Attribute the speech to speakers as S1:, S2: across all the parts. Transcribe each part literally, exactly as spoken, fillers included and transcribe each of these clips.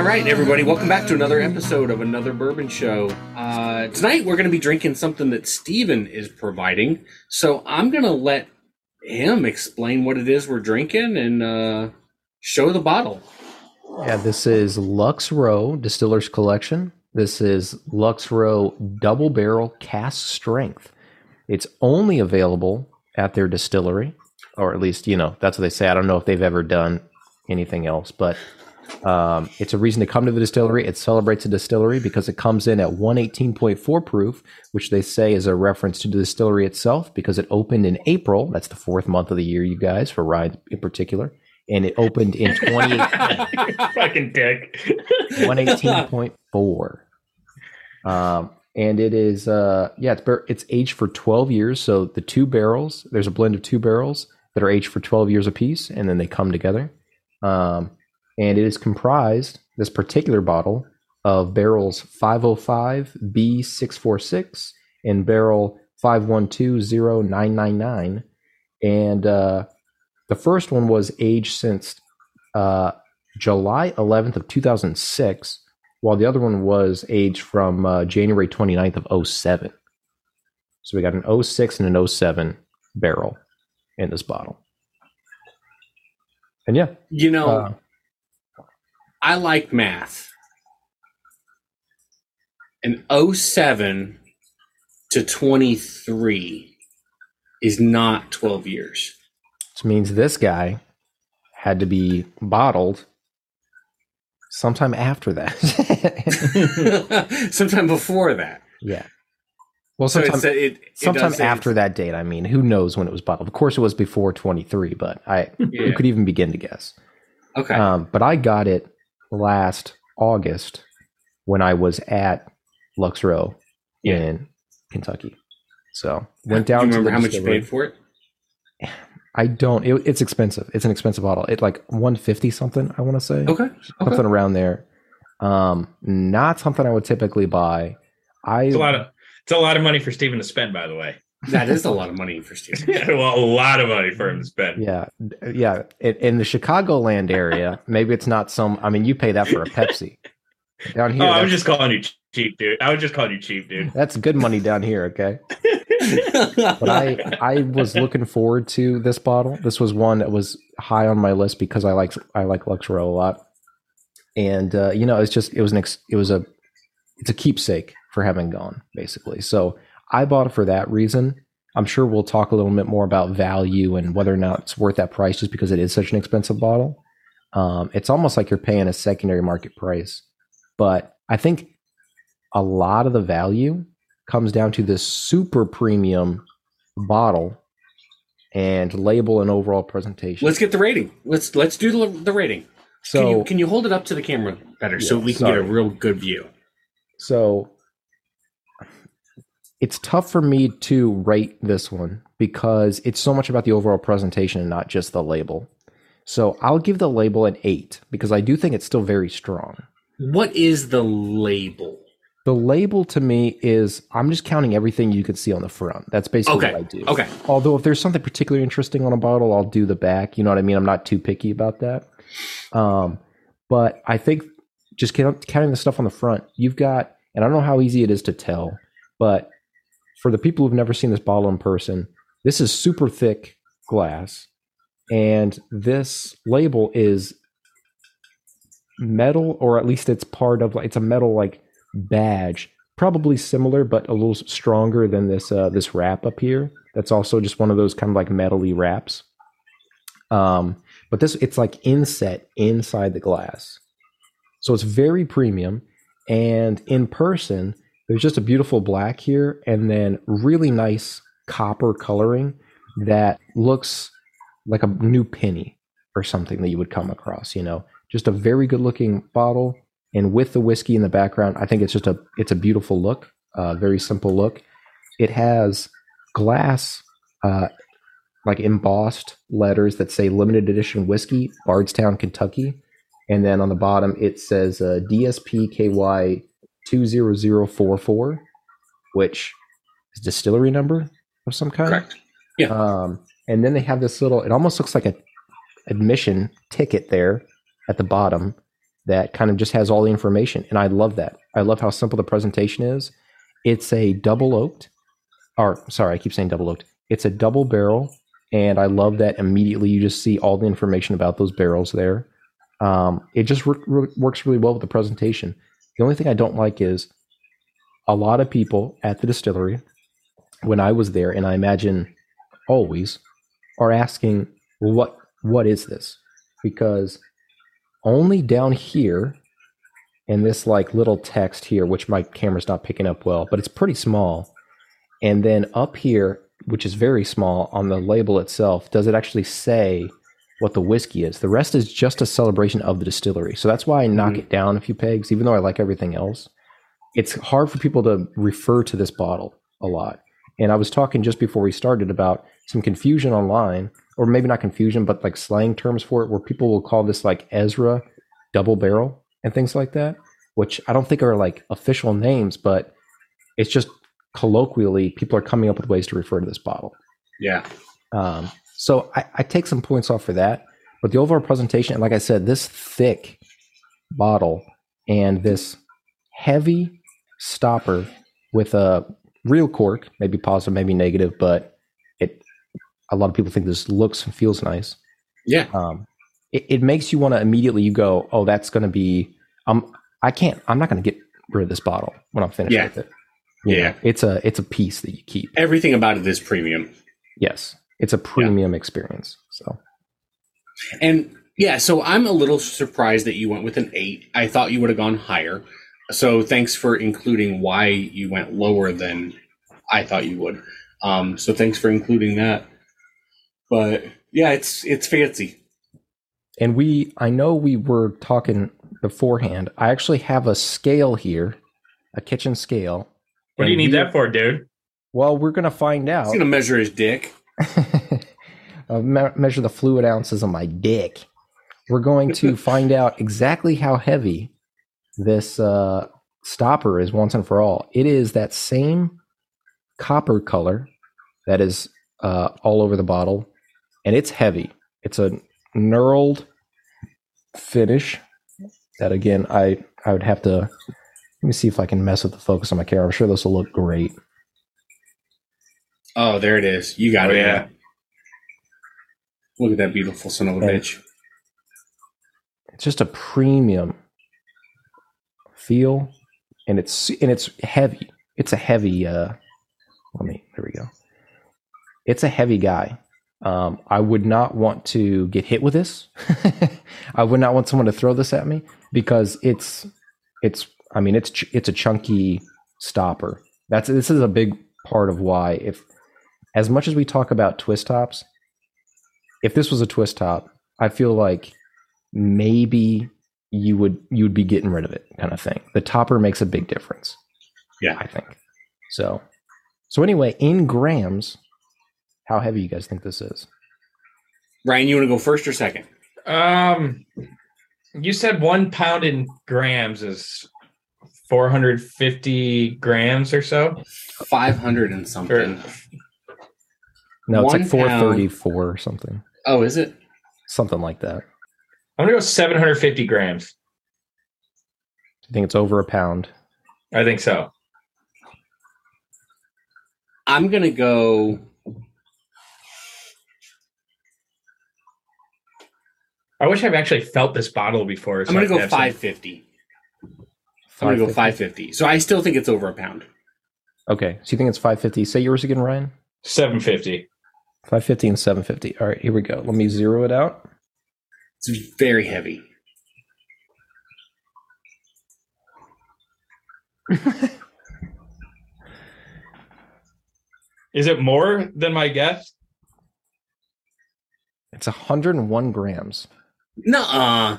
S1: right, everybody, welcome back to another episode of Another Bourbon Show. Uh, tonight we're going to be drinking something that Steven is providing, so I'm going to let him explain what it is we're drinking and uh, show the bottle.
S2: Yeah, this is Lux Row Distillers Collection. This is Lux Row Double Barrel Cask Strength. It's only available at their distillery, or at least, you know, that's what they say. I don't know if they've ever done anything else, but um, it's a reason to come to the distillery. It celebrates the distillery because it comes in at one eighteen point four proof, which they say is a reference to the distillery itself because it opened in April. That's the fourth month of the year, you guys, for Ride in particular. And it opened in twenty
S3: fucking dick.
S2: one eighteen point four. Um, and it is, uh, yeah, it's, it's aged for twelve years. So the two barrels, there's a blend of two barrels that are aged for twelve years apiece, and then they come together. Um, and it is comprised, this particular bottle, of barrels five oh five B six forty-six and barrel five one two zero nine nine nine. And uh, the first one was aged since uh, July eleventh of two thousand six, while the other one was aged from uh, January twenty-ninth of oh seven. So we got an oh six and an oh seven barrel in this bottle. And yeah.
S1: You know,
S2: uh,
S1: I like math. An oh seven to twenty-three is not twelve years.
S2: Which means this guy had to be bottled sometime after that.
S1: Sometime before that.
S2: Yeah. Well,
S1: So
S2: sometime,
S1: it's, it, it
S2: sometime
S1: does say
S2: after that date. I mean, who knows when it was bottled? Of course, it was before twenty-three, but I
S1: Yeah.
S2: who could even begin to guess?
S1: Okay.
S2: Um, but I got it last August when I was at Lux Row
S1: Yeah.
S2: in Kentucky. So went down.
S1: Do you
S2: to
S1: remember
S2: the
S1: how much you
S2: distillery.
S1: paid for it?
S2: I don't. It, it's expensive. It's an expensive bottle. It's like one fifty something. I want to say
S1: Okay.
S2: something
S1: okay.
S2: around there. Um, not something I would typically buy. I
S3: It's a lot of it's a lot of money for Steven to spend, by the way.
S1: That is a lot of money for Steve.
S3: Well, a lot of money for him to spend.
S2: yeah, yeah. In, in the Chicagoland area, maybe it's not some. I mean, you pay that for a Pepsi. Down here,
S3: Oh, I
S2: that's,
S3: was just calling you cheap, dude. I was just calling you cheap, dude.
S2: that's good money down here. Okay. But I I was looking forward to this bottle. This was one that was high on my list because I like I like Lux Row a lot, and uh, you know it's just it was an ex, it was a it's a keepsake for having gone basically. So I bought it for that reason. I'm sure we'll talk a little bit more about value and whether or not it's worth that price just because it is such an expensive bottle. Um, it's almost like you're paying a secondary market price, but I think a lot of the value comes down to this super premium bottle and label and overall presentation.
S1: Let's get the rating. Let's let's do the, the rating.
S2: so
S1: can you can you hold it up to the camera better so
S2: Yeah,
S1: we can
S2: sorry.
S1: get a real good view?
S2: so it's tough for me to rate this one because it's so much about the overall presentation and not just the label. So I'll give the label an eight because I do think it's still very strong.
S1: What is the label?
S2: The label to me is I'm just counting everything you could see on the front. That's basically
S1: Okay.
S2: what I do.
S1: Okay.
S2: Although if there's something particularly interesting on a bottle, I'll do the back. You know what I mean? I'm not too picky about that. Um, but I think just count, counting the stuff on the front, you've got, and I don't know how easy it is to tell, but for the people who've never seen this bottle in person, this is super thick glass. And this label is metal, or at least it's part of, it's a metal like badge, probably similar, but a little stronger than this, uh, this wrap up here. That's also just one of those kind of like metal-y wraps. Um, but this, it's like inset inside the glass. So it's very premium. And in person, there's just a beautiful black here and then really nice copper coloring that looks like a new penny or something that you would come across, you know, just a very good looking bottle. And with the whiskey in the background, I think it's just a, it's a beautiful look, uh, very simple look. It has glass, uh, like embossed letters that say limited edition whiskey, Bardstown, Kentucky. And then on the bottom, it says uh, D S P K Y two zero zero four four, which is distillery number of some kind.
S1: Correct. Yeah.
S2: Um, and then they have this little, it almost looks like a admission ticket there at the bottom that kind of just has all the information. And I love that. I love how simple the presentation is. It's a double oaked, or sorry, I keep saying double oaked. It's a double barrel. And I love that immediately you just see all the information about those barrels there. Um, it just re- re- works really well with the presentation. The only thing I don't like is a lot of people at the distillery, when I was there, and I imagine always, are asking, well, what what is this? Because only down here in this like little text here, which my camera's not picking up well, but it's pretty small. And then up here, which is very small on the label itself, does it actually say what the whiskey is? The rest is just a celebration of the distillery. So that's why I knock mm-hmm. it down a few pegs, even though I like everything else. It's hard for people to refer to this bottle a lot. And I was talking just before we started about some confusion online, or maybe not confusion, but like slang terms for it, where people will call this like Ezra double barrel and things like that, which I don't think are like official names, but it's just colloquially, people are coming up with ways to refer to this bottle.
S1: Yeah.
S2: Um, so I, I take some points off for that, but the overall presentation, and like I said, this thick bottle and this heavy stopper with a real cork, maybe positive, maybe negative, but it, a lot of people think this looks and feels nice.
S1: Yeah.
S2: Um, it, it makes you want to immediately, you go, oh, that's going to be, um, I can't, I'm not going to get rid of this bottle when I'm finished
S1: yeah.
S2: with it. You
S1: yeah.
S2: know, it's a, it's a piece that you keep.
S1: Everything about it is premium.
S2: Yes. It's a premium yeah. experience. So,
S1: and yeah, so I'm a little surprised that you went with an eight. I thought you would have gone higher. So thanks for including why you went lower than I thought you would. Um, so thanks for including that. But yeah, it's it's fancy.
S2: And we, I know we were talking beforehand. I actually have a scale here, a kitchen scale.
S3: What do you need we, that for, dude?
S2: Well, we're gonna find out.
S1: He's gonna measure his dick.
S2: I'll me- measure the fluid ounces on my dick. We're going to find out exactly how heavy this uh, stopper is once and for all. It is that same copper color that is uh, all over the bottle, and it's heavy. It's a knurled finish that, again, I, I would have to, let me see if I can mess with the focus on my camera. I'm sure this will look great.
S1: Oh, there it is. You got
S3: oh,
S1: it.
S3: Yeah.
S1: Look at that beautiful son of a
S2: and
S1: bitch.
S2: It's just a premium feel, and it's and it's heavy. It's a heavy. Uh, let me. There we go. It's a heavy guy. Um, I would not want to get hit with this. I would not want someone to throw this at me because it's it's. I mean, it's it's a chunky stopper. That's this is a big part of why. If as much as we talk about twist tops, if this was a twist top, I feel like maybe you would you would be getting rid of it, kind of thing. The topper makes a big difference.
S1: Yeah,
S2: I think so. So anyway, in grams, how heavy you guys think this is?
S1: Ryan, you want to go first or second?
S3: Um, you said one pound in grams is four hundred fifty grams or so.
S1: Five hundred and something.
S3: Or,
S2: no, it's
S1: one
S2: like four thirty-four or something.
S1: Oh, is it?
S2: Something like that.
S3: I'm gonna go seven hundred fifty grams.
S2: Do you think it's over a pound?
S3: I think so.
S1: I'm gonna go.
S3: I wish I've actually felt this bottle before. So
S1: I'm gonna go
S3: have
S1: five fifty. I'm gonna go five fifty. So I still think it's over a pound.
S2: Okay, so you think it's five fifty? Say yours again, Ryan.
S3: seven fifty.
S2: five fifty and seven fifty. All right, here we go. Let me zero it out.
S1: It's very heavy.
S3: Is it more than my guess?
S2: It's one hundred one grams.
S1: Nuh-uh.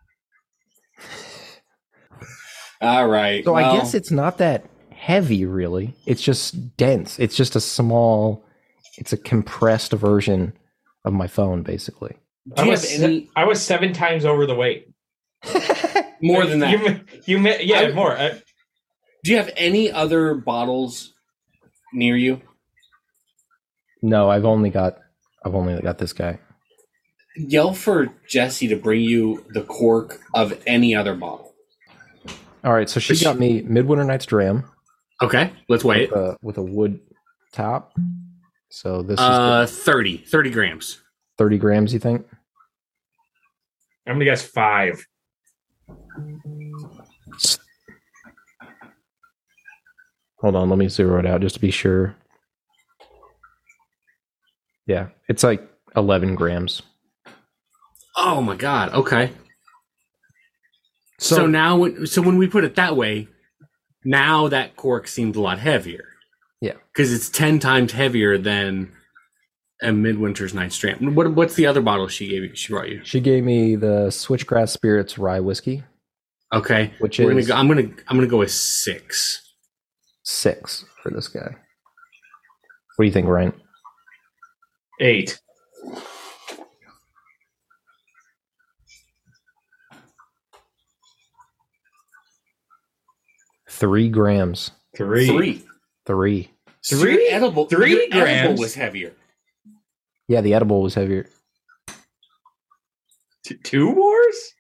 S1: All right.
S2: So
S1: well,
S2: I guess it's not that heavy, really. It's just dense. It's just a small, it's a compressed version of my phone, basically.
S3: I was, any... I was seven times over the weight.
S1: More than that.
S3: You, you yeah, I, more. I,
S1: do you have any other bottles near you?
S2: No, I've only got, I've only got this guy.
S1: yell for Jesse to bring you the cork of any other bottle.
S2: All right, so she got me Midwinter Night's Dram.
S1: Okay, let's weigh
S2: with a, with a wood top. So this
S1: uh,
S2: is
S1: thirty, thirty grams.
S2: thirty grams, you think?
S3: I'm gonna guess five.
S2: Hold on, let me zero it out just to be sure. Yeah, it's like eleven grams.
S1: Oh my god. Okay. So,
S2: So,
S1: so now, so when we put it that way, now that cork seems a lot heavier.
S2: Yeah,
S1: because it's ten times heavier than a Midwinter's Night's Dram. What, what's the other bottle she gave you? She brought you.
S2: she gave me the Switchgrass Spirits Rye Whiskey,
S1: Okay,
S2: which
S1: We're
S2: is
S1: gonna go, I'm gonna I'm gonna go with six.
S2: six for this guy. What do you think, Ryan?
S3: Eight.
S2: Three grams.
S3: Three.
S1: Three.
S2: Three.
S1: So
S3: Three?
S1: your edible.
S3: Three
S1: your edible
S3: grams?
S1: was heavier.
S2: Yeah, the edible was heavier.
S3: T- two wars?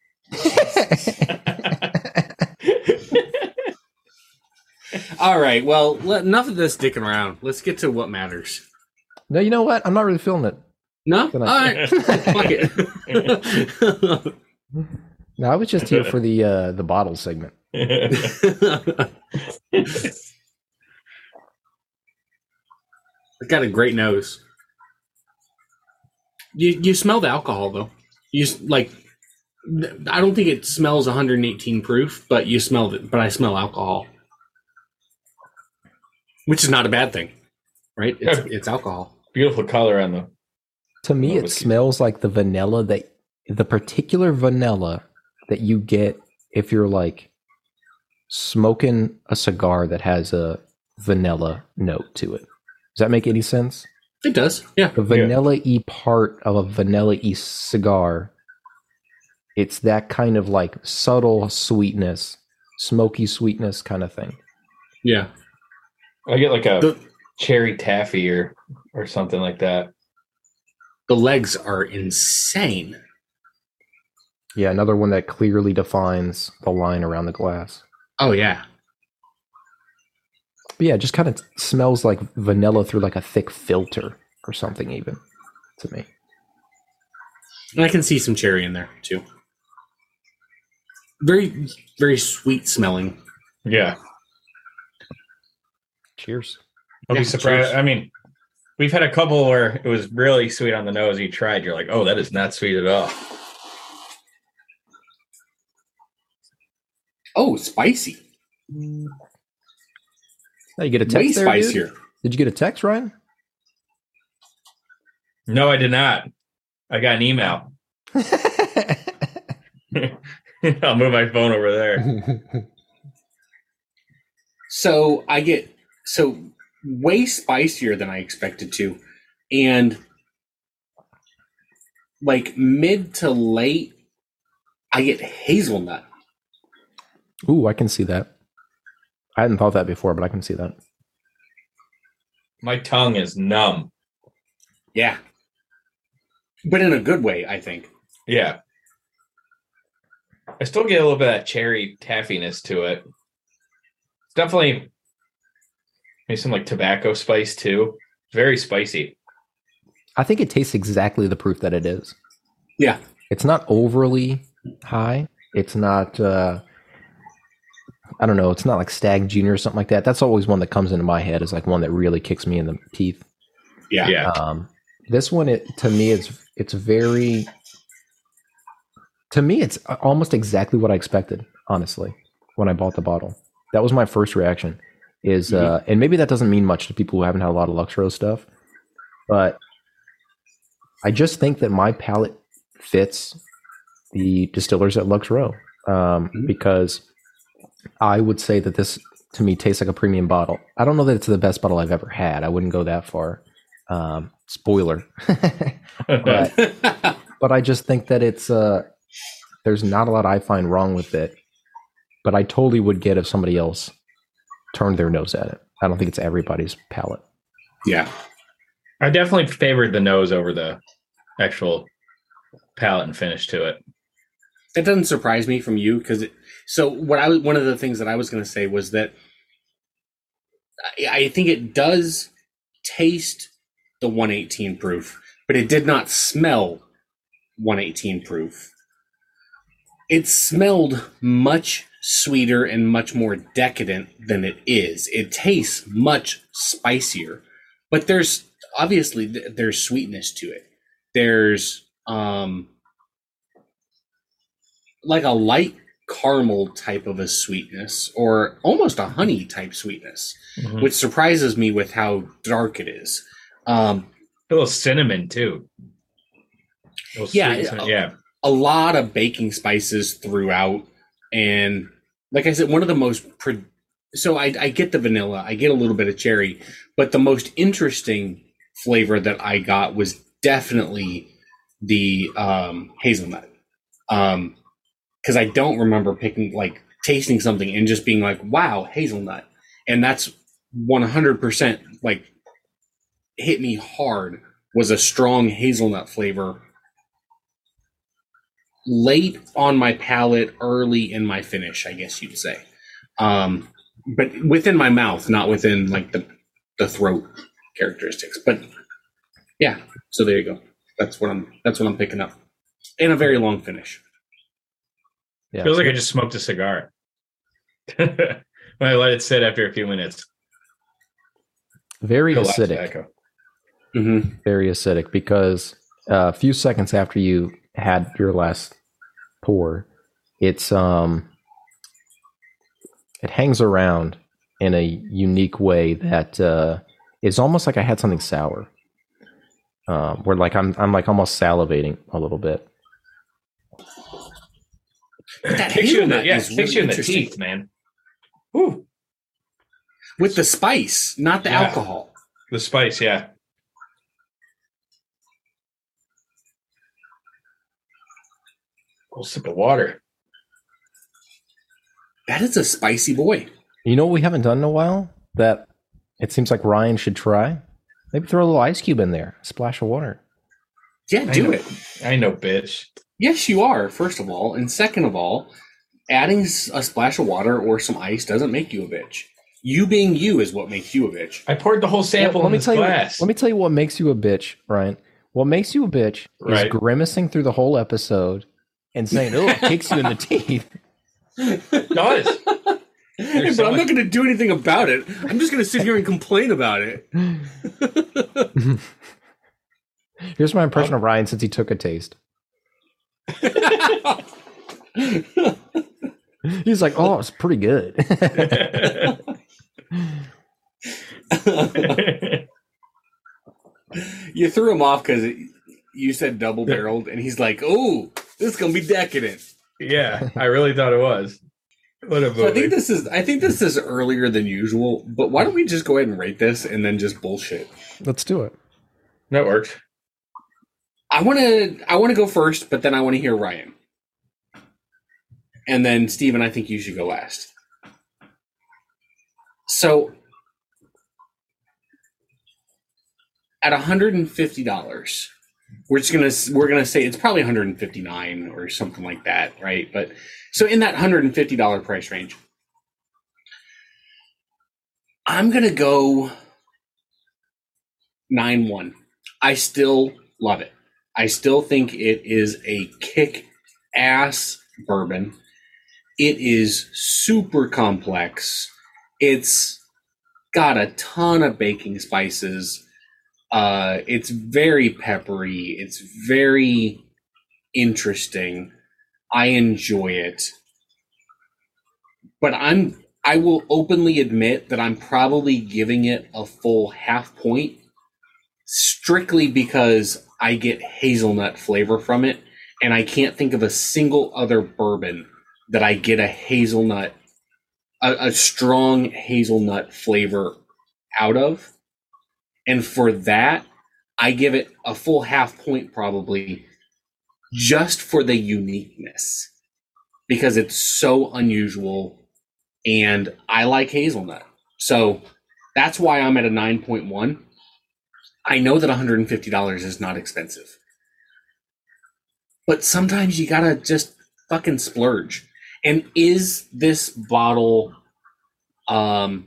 S1: All right. Well, let, enough of this dicking around. Let's get to what matters.
S2: No, you know what? I'm not really feeling it.
S1: No. All
S2: Can I-
S1: right. Fuck it.
S2: No, I was just here for the uh, the bottle segment.
S1: It's got a great nose. You you smell the alcohol though. You s- like. I don't think it smells one hundred eighteen proof, but you smell it. But I smell alcohol, which is not a bad thing, right? It's,
S3: Yeah.
S1: it's alcohol.
S3: Beautiful color on the.
S2: To me,
S3: Oh,
S2: it
S3: whiskey.
S2: smells like the vanilla that the particular vanilla that you get if you're like smoking a cigar that has a vanilla note to it. Does that make any sense?
S1: It does, yeah.
S2: The vanilla-y part of a vanilla-y cigar, it's that kind of like subtle sweetness, smoky sweetness kind of thing.
S1: Yeah.
S3: I get like a
S1: The,
S3: cherry taffy or or something like that.
S1: the legs are insane.
S2: Yeah, another one that clearly defines the line around the glass.
S1: Oh, yeah.
S2: But yeah, it just kind of smells like vanilla through like a thick filter or something even to me.
S1: And I can see some cherry in there, too. Very, very sweet smelling.
S3: Yeah,
S2: Cheers.
S3: I'll
S1: Yeah,
S3: be surprised.
S1: cheers.
S3: I mean, we've had a couple where it was really sweet on the nose. You tried, you're like, oh, that is not sweet at all.
S1: Oh, spicy.
S2: Now you get a
S1: Way
S2: text there, dude?
S1: spicier.
S2: Did you get a text, Ryan?
S3: No, I did not. I got an email. I'll move my phone over there.
S1: So I get so way spicier than I expected to, and like mid to late, I get hazelnut.
S2: Ooh, I can see that. I hadn't thought that before, but I can see that.
S3: My tongue is numb.
S1: Yeah, but in a good way, I think.
S3: Yeah. I still get a little bit of that cherry taffiness to it. It's definitely maybe some like tobacco spice too. Very spicy.
S2: I think it tastes exactly the proof that it is.
S1: Yeah,
S2: It's not overly high. It's not, uh, I don't know, it's not like Stag Junior or something like that. That's always one that comes into my head as like one that really kicks me in the teeth.
S1: yeah,
S3: Yeah.
S2: Um, this one, it to me, it's it's very. To me, it's almost exactly what I expected. Honestly, when I bought the bottle, that was my first reaction. Is uh, and maybe that doesn't mean much to people who haven't had a lot of Lux Rose stuff, but I just think that my palate fits the distillers at Lux Row um,
S1: Mhm.
S2: because I would say that this to me tastes like a premium bottle. I don't know that it's the best bottle I've ever had. I wouldn't go that far. Um, spoiler, but but I just think that it's uh, there's not a lot I find wrong with it. But I totally would get if somebody else turned their nose at it. I don't think it's everybody's palate.
S1: yeah.
S3: I definitely favored the nose over the actual palate and finish to it.
S1: That doesn't surprise me from you because so what I was one of the things that I was going to say was that I, I think it does taste the one eighteen proof, but it did not smell one eighteen proof. It smelled much sweeter and much more decadent than it is. It tastes much spicier, but there's obviously there's sweetness to it. There's um like a light caramel type of a sweetness or almost a honey type sweetness, mm-hmm. which surprises me with how dark it is. Um,
S3: a little cinnamon too.
S1: Yeah, a, yeah. A lot of baking spices throughout. And like I said, one of the most, pre- so I, I get the vanilla, I get a little bit of cherry, but the most interesting flavor that I got was definitely the um, hazelnut. Um, Because I don't remember picking, like, tasting something and just being like, wow, hazelnut. And that's one hundred percent, like, hit me hard, was a strong hazelnut flavor. Late on my palate, early in my finish, I guess you'd say. Um, but within my mouth, not within, like, the, the throat characteristics. But, yeah, so there you go. That's what I'm, that's what I'm picking up. And a very long finish.
S3: Yeah. Feels like I just smoked a cigar when I let it sit after a few minutes.
S2: Very acidic.
S1: Mm-hmm.
S2: Very acidic because uh, a few seconds after you had your last pour, it's um, it hangs around in a unique way that uh, it's almost like I had something sour. Uh, where like I'm I'm like almost salivating a little bit.
S3: That kicks you in the, yeah, kicks really you in the teeth, man. Whew.
S1: With the spice, not the yeah. alcohol.
S3: The spice, yeah. A sip of water.
S1: That is a spicy boy.
S2: You know what we haven't done in a while? That it seems like Ryan should try? Maybe throw a little ice cube in there. A splash of water.
S1: Yeah, do
S3: I
S1: it.
S3: I know, bitch.
S1: Yes, you are, first of all. And second of all, adding a splash of water or some ice doesn't make you a bitch. You being you is what makes you a bitch.
S3: I poured the whole sample well,
S2: let
S3: in
S2: me
S3: this
S2: tell
S3: glass.
S2: You, let me tell you what makes you a bitch, Ryan. What makes you a bitch right. is grimacing through the whole episode and saying, oh, it kicks you in the teeth.
S3: It does.
S1: But so I'm much- not going to do anything about it. I'm just going to sit here and complain about it.
S2: Here's my impression of Ryan since he took a taste. He's like, oh, it's pretty good.
S1: You threw him off because you said double barreled, and he's like, oh, this is gonna be decadent.
S3: Yeah, I really thought it was. What a movie.
S1: So I think this is I think this is earlier than usual, but why don't we just go ahead and rate this and then just bullshit?
S2: Let's do it.
S3: That works.
S1: I want to I want to go first, but then I want to hear Ryan. And then, Steven, I think you should go last. So, at one hundred fifty dollars, we're just gonna we're gonna say it's probably one hundred fifty-nine dollars or something like that, right? But so in that one hundred fifty dollars price range, I'm gonna go nine one. I still love it. I still think it is a kick-ass bourbon. It is super complex. It's got a ton of baking spices. Uh, it's very peppery. It's very interesting. I enjoy it. But I'm I will openly admit that I'm probably giving it a full half point strictly because I get hazelnut flavor from it, and I can't think of a single other bourbon that I get a hazelnut, a, a strong hazelnut flavor out of. And for that, I give it a full half point probably just for the uniqueness, because it's so unusual and I like hazelnut. So that's why I'm at a nine point one. I know that one hundred fifty dollars is not expensive. but sometimes you gotta just fucking splurge. And is this bottle um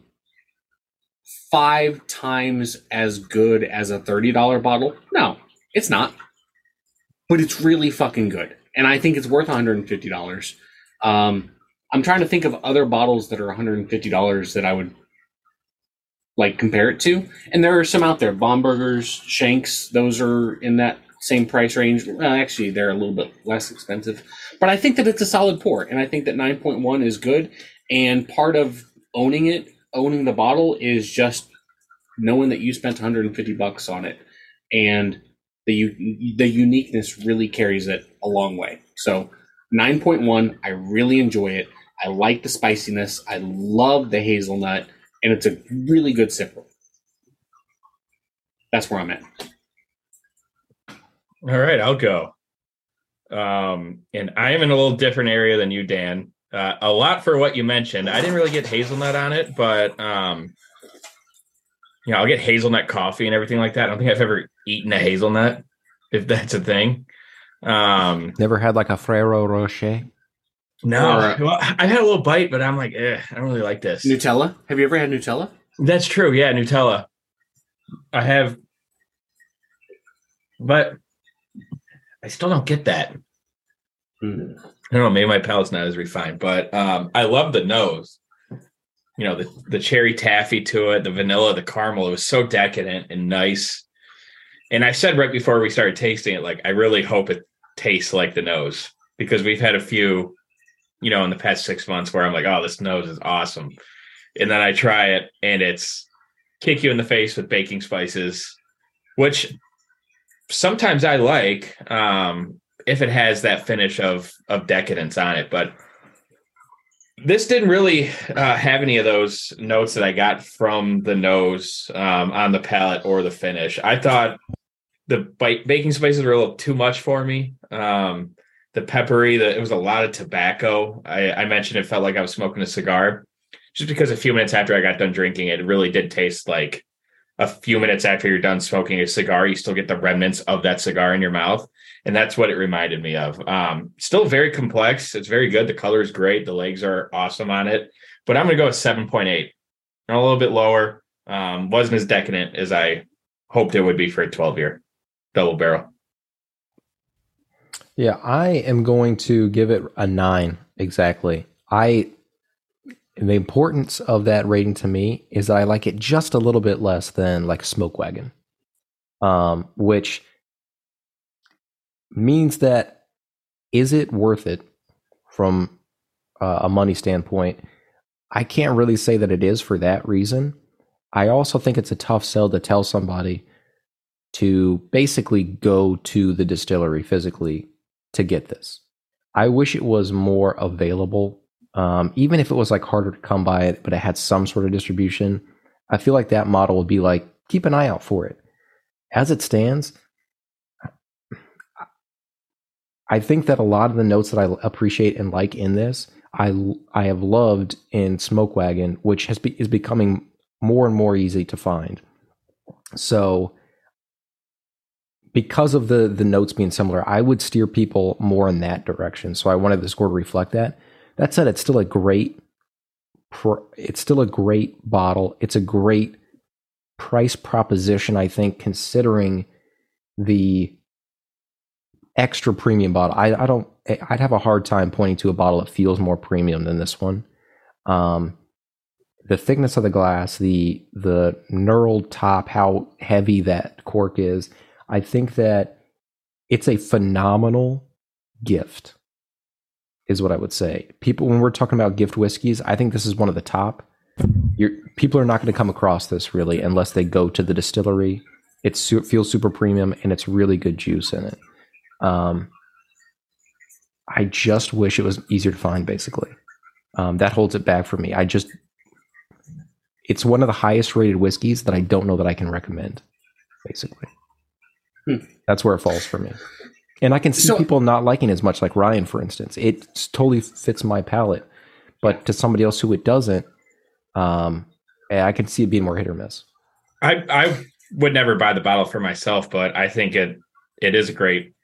S1: five times as good as a thirty dollar bottle? No, it's not. But it's really fucking good. And I think it's worth one hundred fifty dollars. Um, I'm trying to think of other bottles that are one hundred fifty dollars that I would like compare it to. And there are some out there. Bombergers, Shanks, those are in that same price range. Well, actually, they're a little bit less expensive. But I think that it's a solid pour. And I think that nine point one is good. And part of owning it, owning the bottle, is just knowing that you spent one hundred fifty bucks on it. And the the uniqueness really carries it a long way. So nine point one, I really enjoy it. I like the spiciness. I love the hazelnut. And it's a really good sipper. That's where I'm at.
S3: All right, I'll go. Um, and I am in a little different area than you, Dan. Uh, a lot for what you mentioned. I didn't really get hazelnut on it, but um, you know, I'll get hazelnut coffee and everything like that. I don't think I've ever eaten a hazelnut, if that's a thing. Um,
S2: Never had like a Ferrero Rocher?
S3: no,
S1: Or-
S3: well, I had a little bite, but I'm like, eh, I don't really like this.
S1: Nutella? Have you ever had Nutella?
S3: That's true. Yeah, Nutella. I have, but I still don't get that.
S1: Mm.
S3: I don't know. Maybe my palate's not as refined, but um, I love the nose. You know, the the cherry taffy to it, the vanilla, the caramel. It was so decadent and nice. And I said right before we started tasting it, like, I really hope it tastes like the nose, because we've had a few, you know, in the past six months where I'm like, oh, this nose is awesome. And then I try it and it's kick you in the face with baking spices, which sometimes I like um, if it has that finish of of decadence on it. But this didn't really uh, have any of those notes that I got from the nose um, on the palate or the finish. I thought the bite, baking spices were a little too much for me. Um, the peppery, the, it was a lot of tobacco. I, I mentioned it felt like I was smoking a cigar, just because a few minutes after I got done drinking it, it really did taste like a few minutes after you're done smoking a cigar, you still get the remnants of that cigar in your mouth. And that's what it reminded me of. Um, still very complex. It's very good. The color is great. The legs are awesome on it. But I'm going to go with seven point eight. A little bit lower. Um, wasn't as decadent as I hoped it would be for a twelve-year double barrel.
S2: Yeah, I am going to give it a nine exactly. I the importance of that rating to me is that I like it just a little bit less than like Smoke Wagon, um, which means that, is it worth it from uh, a money standpoint? I can't really say that it is for that reason. I also think it's a tough sell to tell somebody to basically go to the distillery physically to get this. I wish it was more available, um, even if it was like harder to come by it, but it had some sort of distribution. I feel like that model would be like, keep an eye out for it. As it stands, I think that a lot of the notes that I appreciate and like in this, I I have loved in Smoke Wagon, which has be, is becoming more and more easy to find. So, because of the the notes being similar, I would steer people more in that direction. So I wanted the score to reflect that. That said, it's still a great, it's still a great bottle. It's a great price proposition, I think, considering the extra premium bottle. I, I don't. I'd have a hard time pointing to a bottle that feels more premium than this one. Um, the thickness of the glass, the the knurled top, how heavy that cork is. I think that it's a phenomenal gift, is what I would say. People, when we're talking about gift whiskeys, I think this is one of the top. You're, people are not going to come across this really unless they go to the distillery. It su- feels super premium and it's really good juice in it. Um, I just wish it was easier to find, basically. Um, that holds it back for me. I just, it's one of the highest rated whiskeys that I don't know that I can recommend, basically. Hmm. That's where it falls for me. And I can see so, people not liking it as much, like Ryan, for instance. It totally fits my palate. But to somebody else who it doesn't, um, I can see it being more hit or miss.
S3: I, I would never buy the bottle for myself, but I think it it is a great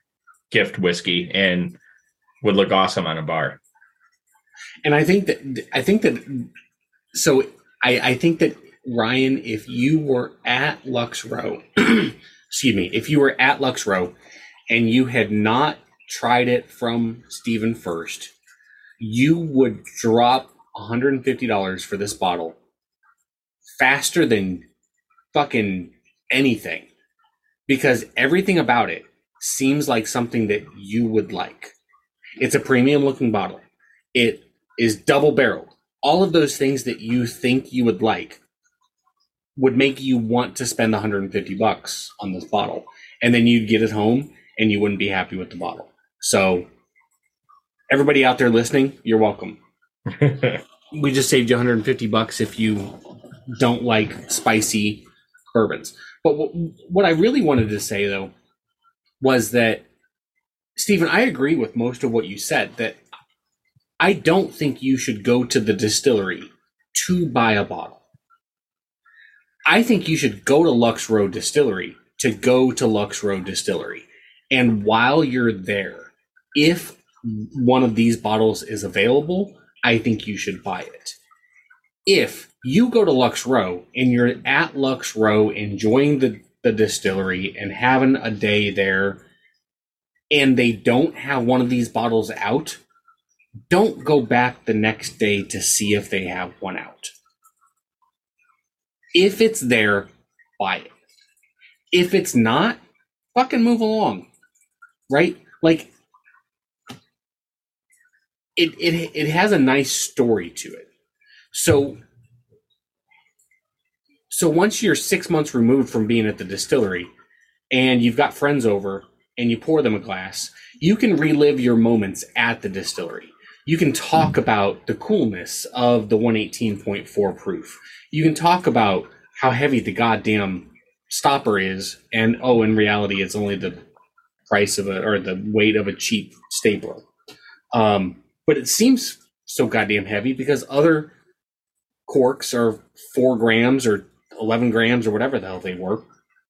S3: gift whiskey and would look awesome on a bar.
S1: And I think that I think that so I, I think that Ryan, if you were at Lux Row, excuse me, if you were at Lux Row and you had not tried it from Stephen first, you would drop one hundred fifty dollars for this bottle faster than fucking anything, because everything about it seems like something that you would like. It's a premium looking bottle. It is double barreled. All of those things that you think you would like would make you want to spend one hundred fifty bucks on this bottle. And then you'd get it home and you wouldn't be happy with the bottle. So everybody out there listening, you're welcome. We just saved you one hundred fifty bucks if you don't like spicy bourbons. But what, what I really wanted to say, though, was that, Stephen, I agree with most of what you said, that I don't think you should go to the distillery to buy a bottle. I think you should go to Lux Row Distillery to go to Lux Row Distillery. And while you're there, if one of these bottles is available, I think you should buy it. If you go to Lux Row and you're at Lux Row enjoying the, the distillery and having a day there, and they don't have one of these bottles out, don't go back the next day to see if they have one out. If it's there, buy it. If it's not, fucking move along. Right? Like, it it it has a nice story to it. So so once you're six months removed from being at the distillery and you've got friends over and you pour them a glass, you can relive your moments at the distillery. You can talk about the coolness of the one eighteen point four proof. You can talk about how heavy the goddamn stopper is, and oh, in reality, it's only the price of a, or the weight of a cheap stapler. Um, but it seems so goddamn heavy because other corks are four grams or eleven grams or whatever the hell they were.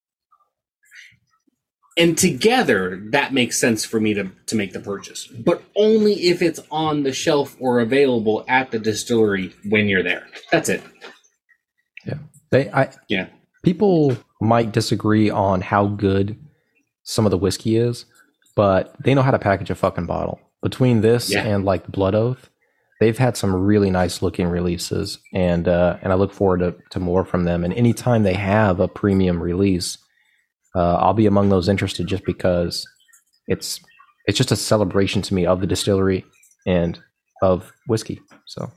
S1: And together, that makes sense for me to, to make the purchase. But only if it's on the shelf or available at the distillery when you're there. That's it.
S2: Yeah. They, I,
S1: yeah.
S2: People might disagree on how good some of the whiskey is, but they know how to package a fucking bottle. Between this yeah. and like Blood Oath, they've had some really nice looking releases, and uh, and I look forward to, to more from them. And anytime they have a premium release, uh, I'll be among those interested, just because it's it's just a celebration to me of the distillery and of whiskey. So.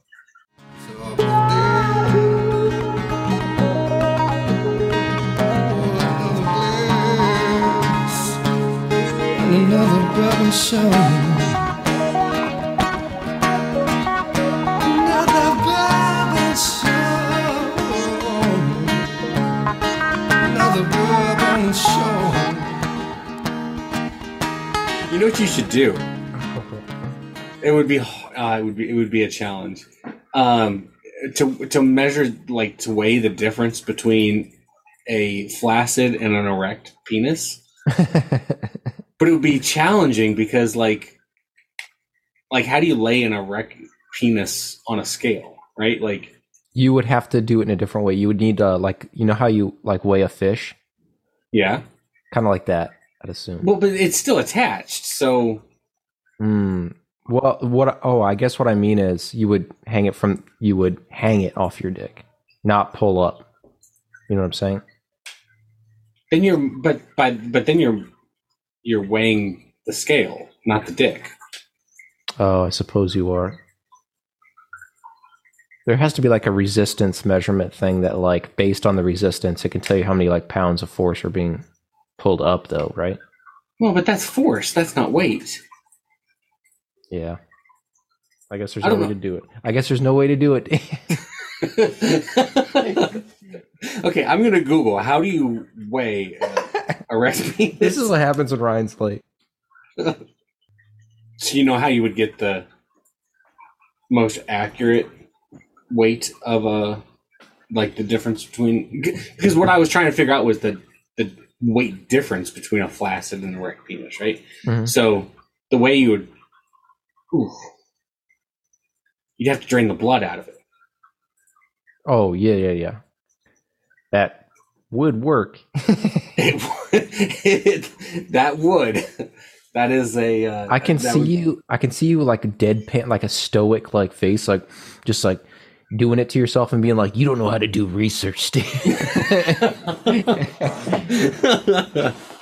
S4: Another bourbon show. Another bourbon show. Another bourbon show.
S1: You know what you should do? It would be, uh, it would be, it would be a challenge. Um, to to measure, like, to weigh the difference between a flaccid and an erect penis. But it would be challenging because, like, like how do you lay an erect penis on a scale, right? Like,
S2: you would have to do it in a different way. You would need to, like, you know how you like weigh a fish?
S1: Yeah,
S2: kind of like that, I'd assume.
S1: Well, but it's still attached, so.
S2: Hmm. Well, what? Oh, I guess what I mean is you would hang it from you would hang it off your dick, not pull up. You know what I'm saying?
S1: Then you're, but but but then you're. You're weighing the scale, not the dick.
S2: Oh, I suppose you are. There has to be like a resistance measurement thing that, like, based on the resistance, it can tell you how many like pounds of force are being pulled up, though, right?
S1: Well, but that's force. That's not weight.
S2: Yeah. I guess there's no way know. to do it. I guess there's no way to do it.
S1: Okay, I'm gonna Google how do you weigh a, a recipe.
S2: This is what happens when Ryan's late.
S1: So you know how you would get the most accurate weight of a, like, the difference between, because what I was trying to figure out was the the weight difference between a flaccid and an erect penis, right?
S2: Mhm.
S1: So the way you would, ooh, you'd have to drain the blood out of it.
S2: Oh yeah, yeah, yeah. That would work.
S1: It, it, that would. That is a. Uh,
S2: I can
S1: that
S2: see
S1: would-
S2: you. I can see you like a deadpan, like a stoic, like face, like just like doing it to yourself and being like, "You don't know how to do research, Steve."